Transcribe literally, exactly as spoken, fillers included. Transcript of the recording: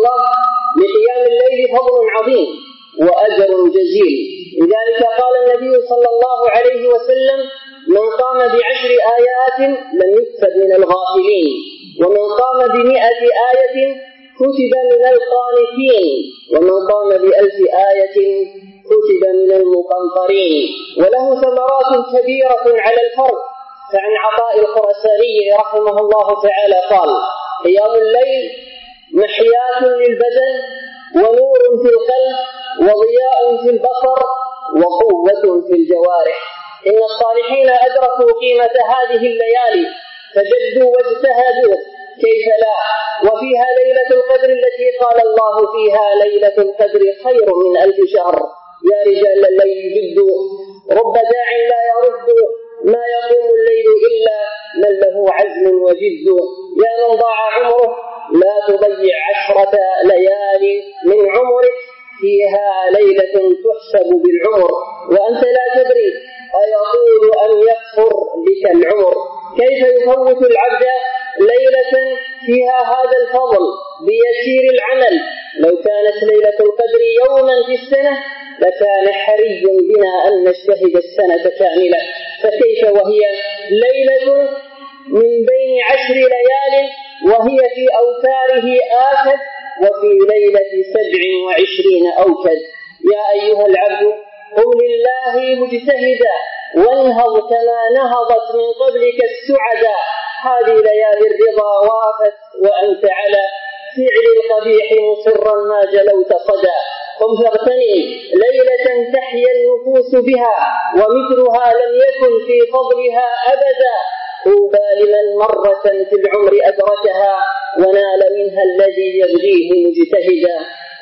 الله لقيام الليل فضل عظيم وأجر جزيل. لذلك قال النبي صلى الله عليه وسلم: من قام بعشر آيات لم يكتب من الغافلين، ومن قام بمئة آية كتب من القانتين، ومن قام بألف آية كتب من المقنطرين. وله ثمرات كبيرة على الفرد. فعن عطاء الخرساني رحمه الله تعالى قال: قيام الليل محياة للبدن ونور في القلب وضياء في البصر وقوة في الجوارح. إن الصالحين أدركوا قيمة هذه الليالي فجدوا واجتهدوا، كيف لا؟ وفيها ليلة القدر التي قال الله فيها: ليلة القدر خير من ألف شهر. يا رجال الليل جدوا، رب داع لا يرد، ما يقوم الليل إلا من له عزم وجد. يا من ضاع عمره لا تضيع عشرة ليالي من عمرك، فيها ليلة تحسب بالعمر وأنت لا تدري أيطول أم يقصر بك العمر. كيف يفوت العبد ليلة فيها هذا الفضل بيسير العمل؟ لو كانت ليلة القدر يوما في السنة لكان حري بنا أن نجتهد السنة كاملة، فكيف وهي ليلة من بين عشر ليال وهي في أوتاره آكد، وفي ليلة سبع وعشرين أوكد. يا أيها العبد قم لله مجتهدا وانهض كما نهضت من قبلك السعدا. هذه ليالي الرضا وافت وأنت على فعل القبيح مصرا ما جلوت صدا. قم فاغتنم ليلة تحيا النفوس بها ومثلها لم يكن في فضلها أبدا. طوبى لمن مرة في العمر أدركها ونال منها الذي يبغيه مجتهدا.